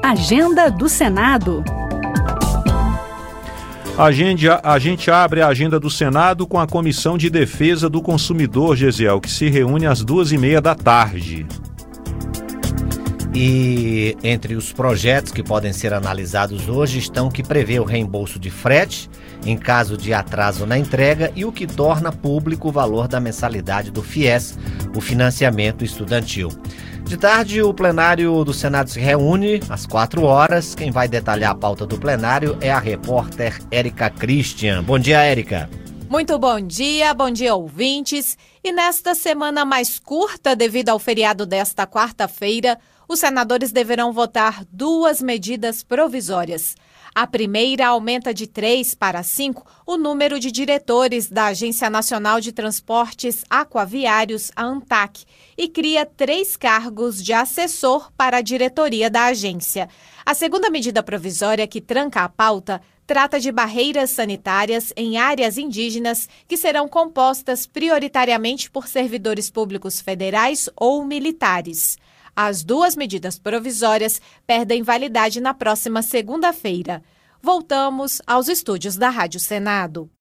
Agenda do Senado. A gente abre a agenda do Senado com a Comissão de Defesa do Consumidor, Gesiel, que se reúne às 2h30 da tarde. E entre os projetos que podem ser analisados hoje estão o que prevê o reembolso de frete em caso de atraso na entrega e o que torna público o valor da mensalidade do FIES, o financiamento estudantil. De tarde, o plenário do Senado se reúne às 4h. Quem vai detalhar a pauta do plenário é a repórter Érica Christian. Bom dia, Érica. Muito bom dia ouvintes. E nesta semana mais curta, devido ao feriado desta quarta-feira, os senadores deverão votar 2 medidas provisórias. A primeira aumenta de 3 para 5 o número de diretores da Agência Nacional de Transportes Aquaviários, a ANTAQ, e cria 3 cargos de assessor para a diretoria da agência. A segunda medida provisória, que tranca a pauta, trata de barreiras sanitárias em áreas indígenas que serão compostas prioritariamente por servidores públicos federais ou militares. As 2 medidas provisórias perdem validade na próxima segunda-feira. Voltamos aos estúdios da Rádio Senado.